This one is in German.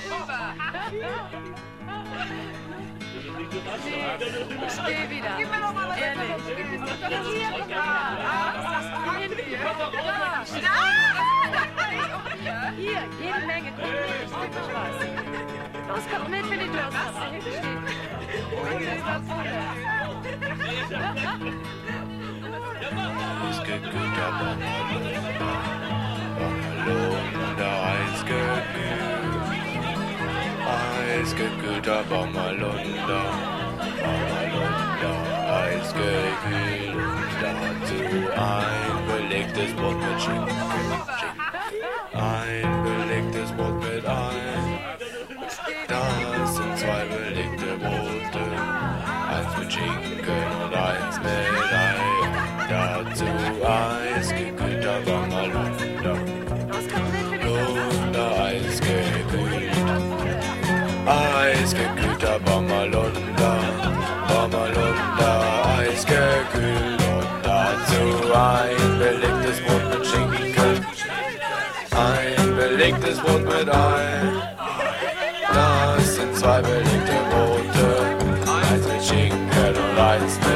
Steh wieder. Gib mir noch mal was. Ehrlich. Hier, guck mal. Hier, jede Menge. Komm mit, ich geb euch was. Los, kommt mit, wenn ihr Durst habt. Da hinten steht. Eisgekühlter Bamalonda, eisgekühlter Bamalonda, eisgekühlt. Dazu ein belegtes Brot mit Schinken, ein belegtes Brot mit Ei. Das sind zwei belegte Brote, eins mit Schinken und eins mit Ei. Dazu eisgekühlter Bamalonda, Lunda eisgekühlt. Eisgekühlter Bamalonda, eisgekühlt. Und dazu ein belegtes Brot mit Schinken, ein belegtes Brot mit Ei. Das sind zwei belegte Brote, eins mit Schinken und eins mit